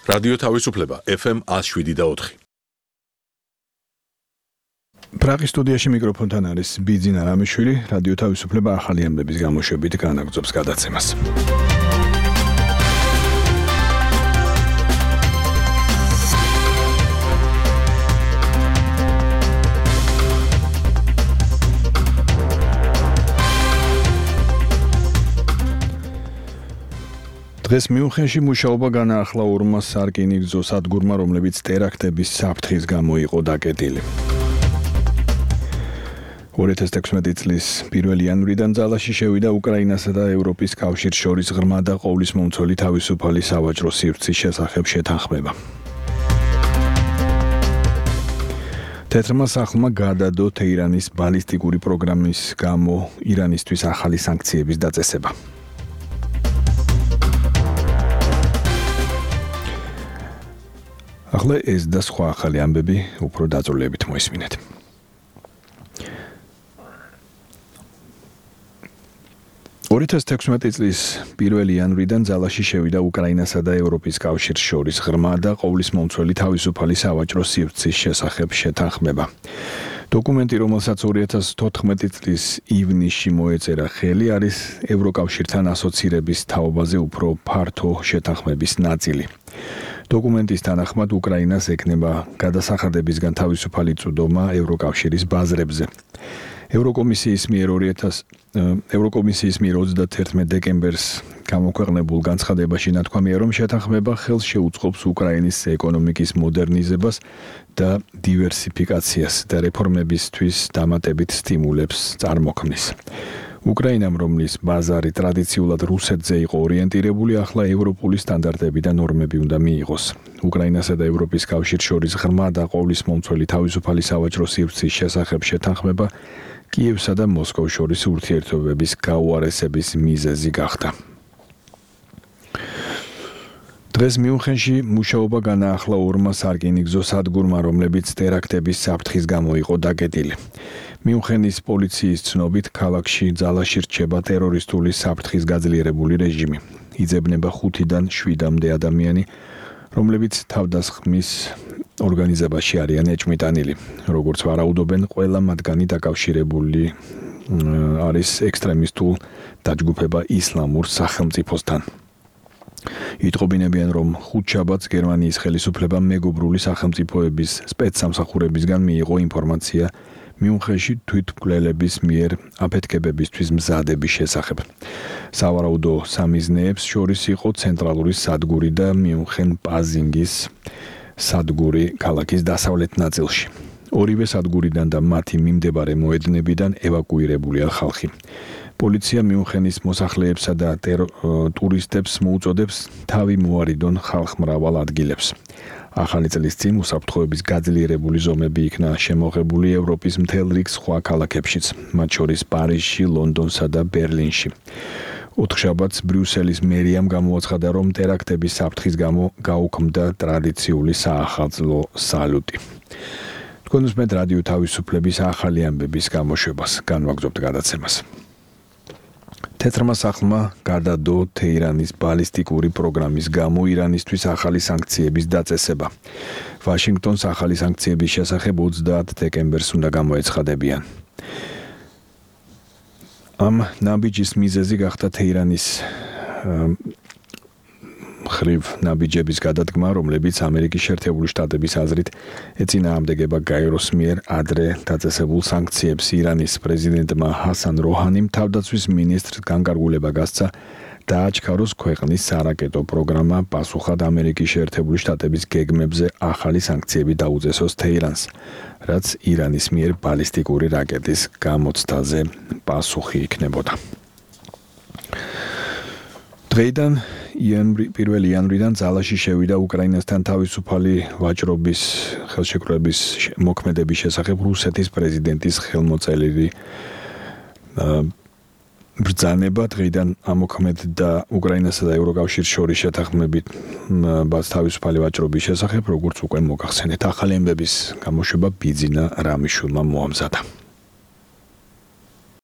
რადიო თავისუფლება FM 107.4. პრაღის სტუდიაში მიკროფონთან არის ბიძინა რამიშვილი, რადიო თავისუფლება ახალი ამბების გამოშვებით განაგრძობს გადაცემას. დღეს მიუნხენში მუშაობა განაახლა ორმა სარკინიგზო სადგურმა, რომლებიც ტერაქტების საფრთხის გამო იყო დაკეტილი. 2016 წლის 1 იანვრიდან ძალაში შევიდა უკრაინასა და ევროპის კავშირს შორის ღრმა და ყოვლისმომცველი თავისუფალი სავაჭრო სივრცის შესახებ შეთანხმება. თეთრმა სახლმა გადადო თეირანის ბალისტიკური პროგრამის გამო ირანისთვის ახალი სანქციების დაწესება. ახლა ეს და სხვა ახალი ამბები უფრო დაწვრილებით მოისმინეთ. ორ 2016 წლის 1 იანვრიდან ძალაში შევიდა უკრაინასა და ევროპის კავშირს შორის ღრმა და ყოვლისმომცველი თავისუფალი სავაჭრო სივრცის შესახებ შეთანხმება. დოკუმენტი, რომელსაც 2014 წლის ივნისში მოეწერა ხელი, არის ევროკავშირთან ასოცირების თაობაზე უფრო ფართო შეთანხმების ნაწილი. დოკუმენტის თანახმად უკრაინას ეკნება გადასახადებისგან თავისუფალი წვდომა ევროკავშირის ბაზრებზე. ევროკომისიის მიერ 31 დეკემბერს გამოქვეყნებულ განცხადებაში ნათქვამია, რომ შეთანხმება ხელს შეუწყობს უკრაინის ეკონომიკის მოდერნიზებას და დივერსიფიკაციას და რეფორმებისთვის დამატებით სტიმულებს წარმოქმნის. უკრაინამ, რომლის ბაზარი ტრადიციულად რუსეთზე იყო ორიენტირებული, ახლა ევროპული სტანდარტები და ნორმები უნდა მიიღოს. უკრაინასა და ევროპის კავშირს შორის ღრმა და ყოვლისმომცველი თავისუფალი სავაჭრო სივრცის შესახებ შეთანხმება კიევსა და მოსკოვს შორის ურთიერთობების გაუარესების მიზეზი გახდა. დღეს მიუნხენში მუშაობა განაახლა ორმა სარკინიგზო სადგურმა, რომლებიც ტერაქტების საფრთხის გამო იყო დაკეტილი. მიუნხენის პოლიციის ცნობით, ქალაქში ძალაში რჩება ტერორისტული საფრთხის გაძლიერებული რეჟიმი. იძებნება 5-დან 7-მდე ადამიანი, რომლებიც თავდასხმის ორგანიზებაში არიან ეჭვმიტანილი. როგორც ვარაუდობენ, ყველა მათგანი დაკავშირებული არის ექსტრემისტულ დაჯგუფება ისლამურ სახელმწიფოსთან. იტყობინებიან, რომ ხუთშაბათს გერმანიის ხელისუფლებამ მეგობრული სახელმწიფოების სპეცსამსახურებისგან მიიღო ინფორმაცია მიუნხენში თვითმკვლელების მიერ აფეთქებებისთვის მზადების შესახებ. სავარაუდო სამიზნეებს შორის იყო ცენტრალური სადგური და მიუნხენ-პაზინგის სადგური ქალაქის დასავლეთ ნაწილში. ორივე სადგურიდან და მათი მიმდებარე მოედნებიდან ევაკუირებულია ხალხი. პოლიცია მიუნხენის მოსახლეებსა და ტურისტებს მოუწოდებს თავი მოარიდონ ხალხმრავალ ადგილებს. ახალი წლის წინ უსაფრთხოების გაძლიერებული ზომები იქნა შემოღებული ევროპის მთელ რიგ სხვა ქალაქებშიც, მათ შორის პარიზში, ლონდონსა და ბერლინში. ოთხშაბათს ბრიუსელის მერიამ გამოაცხადა, რომ ტერაქტების საფრთხის გამო გაუქმდა ტრადიციული საახალწლო სალუტი. თქვენ უსმენთ რადიო თავისუფლების ახალი ამბების გამოშვებას. განვაგრძობთ გადაცემას. თეთრმა სახლმა გადადო თეირანის ბალისტიკური პროგრამის გამო ირანისთვის ახალი სანქციების დაწესება. ვაშინგტონს ახალი სანქციების შესახებ 30 დეკემბერს უნდა გამოეცხადებიან. ამ ნაბიჯის მიზეზი გახდა თეირანის მხრივ ნაბიჯების გადადგმა, რომლებიც ამერიკის შეერთებული შტატების აზრით ეწინააღმდეგება გაეროს მიერ ადრე დაწესებულ სანქციებს. ირანის პრეზიდენტმა ჰასან როჰანიმ თავდაცვის მინისტრს განკარგულება გასცა დააჩქაროს ქვეყნის სარაკეტო პროგრამა, პასუხად ამერიკის შეერთებული შტატების გეგმებზე ახალი სანქციები დაუწესოს თეირანს, რაც ირანის მიერ ბალისტიკური რაკეტის გამოცდაზე პასუხი იქნებოდა. დღეიდან 1 იანვრიდან ძალაში შევიდა უკრაინასთან თავისუფალი ვაჭრობის ხელშეკრულების მოქმედების შესახებ რუსეთის პრეზიდენტის ხელმოწერილი ბრძანება. დღეიდან ამოქმედდა უკრაინასა და ევროკავშირის შორის შეთანხმებით თავისუფალი ვაჭრობის შესახებ, როგორც უკვე მოგახსენეთ. ახალი ამბების გამოშვება ბიძინა რამიშვილმა მოამზადა.